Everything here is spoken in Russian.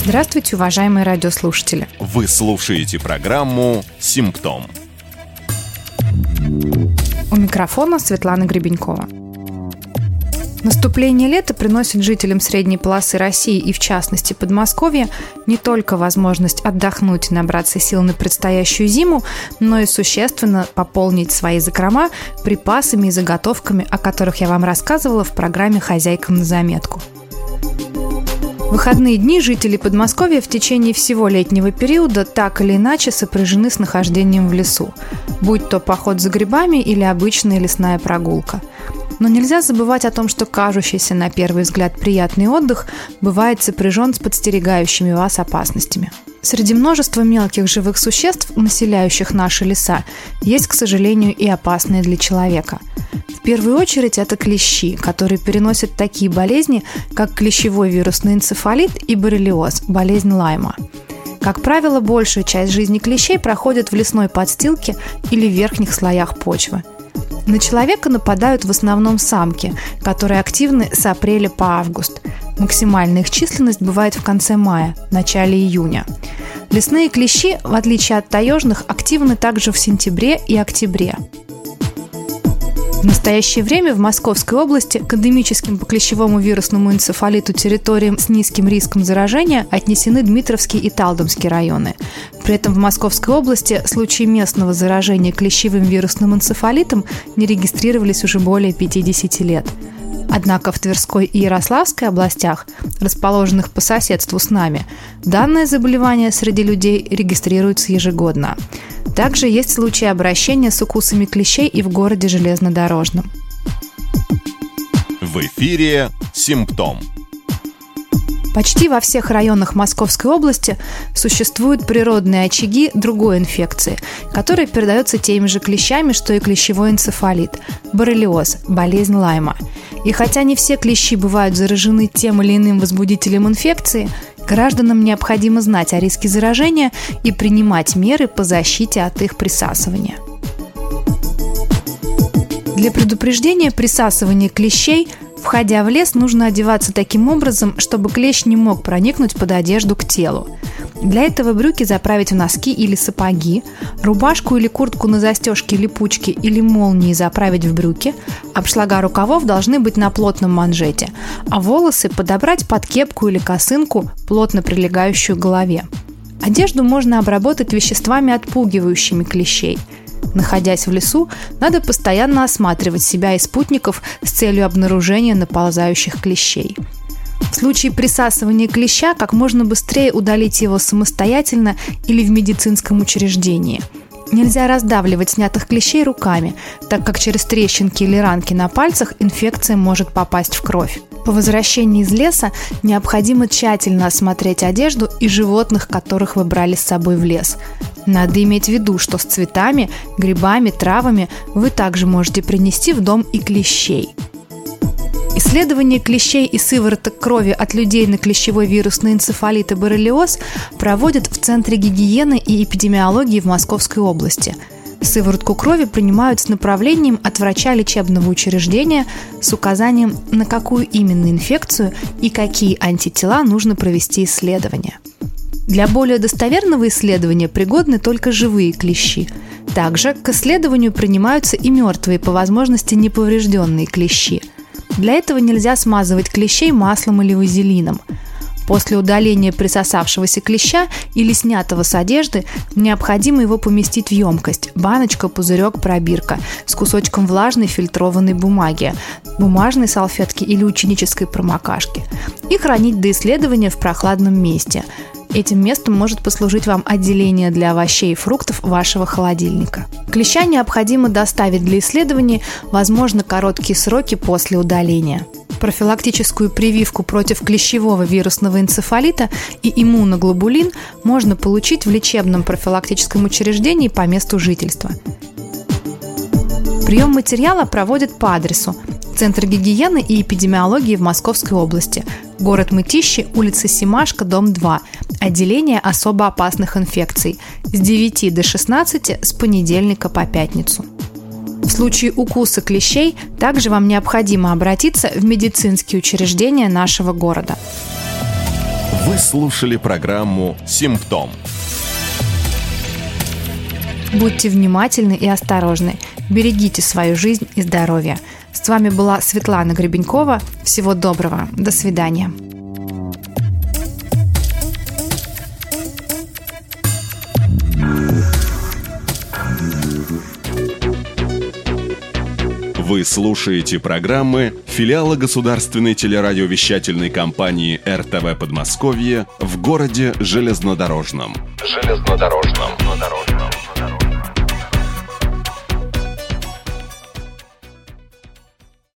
Здравствуйте, уважаемые радиослушатели. Вы слушаете программу «Симптом». У микрофона Светлана Гребенькова. Наступление лета приносит жителям средней полосы России и, в частности, Подмосковья не только возможность отдохнуть и набраться сил на предстоящую зиму, но и существенно пополнить свои закрома припасами и заготовками, о которых я вам рассказывала в программе «Хозяйкам на заметку». В выходные дни жители Подмосковья в течение всего летнего периода так или иначе сопряжены с нахождением в лесу, будь то поход за грибами или обычная лесная прогулка. Но нельзя забывать о том, что кажущийся на первый взгляд приятный отдых бывает сопряжен с подстерегающими вас опасностями. Среди множества мелких живых существ, населяющих наши леса, есть, к сожалению, и опасные для человека. В первую очередь это клещи, которые переносят такие болезни, как клещевой вирусный энцефалит и боррелиоз, болезнь Лайма. Как правило, большая часть жизни клещей проходит в лесной подстилке или в верхних слоях почвы. На человека нападают в основном самки, которые активны с апреля по август. Максимальная их численность бывает в конце мая, начале июня. Лесные клещи, в отличие от таежных, активны также в сентябре и октябре. В настоящее время в Московской области к эндемическим по клещевому вирусному энцефалиту территориям с низким риском заражения отнесены Дмитровский и Талдомский районы. При этом в Московской области случаи местного заражения клещевым вирусным энцефалитом не регистрировались уже более 50 лет. Однако в Тверской и Ярославской областях, расположенных по соседству с нами, данное заболевание среди людей регистрируется ежегодно. Также есть случаи обращения с укусами клещей и в городе Железнодорожном. В эфире «Симптом». Почти во всех районах Московской области существуют природные очаги другой инфекции, которая передается теми же клещами, что и клещевой энцефалит – боррелиоз, болезнь Лайма. И хотя не все клещи бывают заражены тем или иным возбудителем инфекции, гражданам необходимо знать о риске заражения и принимать меры по защите от их присасывания. Для предупреждения присасывания клещей, входя в лес, нужно одеваться таким образом, чтобы клещ не мог проникнуть под одежду к телу. Для этого брюки заправить в носки или сапоги, рубашку или куртку на застежке липучки или молнии заправить в брюки, обшлага рукавов должны быть на плотном манжете, а волосы подобрать под кепку или косынку, плотно прилегающую к голове. Одежду можно обработать веществами, отпугивающими клещей. Находясь в лесу, надо постоянно осматривать себя и спутников с целью обнаружения наползающих клещей. В случае присасывания клеща как можно быстрее удалить его самостоятельно или в медицинском учреждении. Нельзя раздавливать снятых клещей руками, так как через трещинки или ранки на пальцах инфекция может попасть в кровь. По возвращении из леса необходимо тщательно осмотреть одежду и животных, которых вы брали с собой в лес. Надо иметь в виду, что с цветами, грибами, травами вы также можете принести в дом и клещей. Исследование клещей и сывороток крови от людей на клещевой вирусный энцефалит и боррелиоз проводят в Центре гигиены и эпидемиологии в Московской области. Сыворотку крови принимают с направлением от врача лечебного учреждения с указанием, на какую именно инфекцию и какие антитела нужно провести исследование. Для более достоверного исследования пригодны только живые клещи. Также к исследованию принимаются и мертвые, по возможности неповрежденные клещи. Для этого нельзя смазывать клещей маслом или вазелином. После удаления присосавшегося клеща или снятого с одежды необходимо его поместить в емкость – баночка, пузырек, пробирка с кусочком влажной фильтрованной бумаги, бумажной салфетки или ученической промокашки и хранить до исследования в прохладном месте. Этим местом может послужить вам отделение для овощей и фруктов вашего холодильника. Клеща необходимо доставить для исследований, возможно, короткие сроки после удаления. Профилактическую прививку против клещевого вирусного энцефалита и иммуноглобулин можно получить в лечебном профилактическом учреждении по месту жительства. Прием материала проводят по адресу: Центр гигиены и эпидемиологии в Московской области, город Мытищи, улица Семашко, дом 2, отделение особо опасных инфекций, с 9 до 16 с понедельника по пятницу. В случае укуса клещей также вам необходимо обратиться в медицинские учреждения нашего города. Вы слушали программу «Симптом». Будьте внимательны и осторожны. Берегите свою жизнь и здоровье. С вами была Светлана Гребенкова. Всего доброго. До свидания. Вы слушаете программы филиала государственной телерадиовещательной компании РТВ Подмосковье в городе Железнодорожном.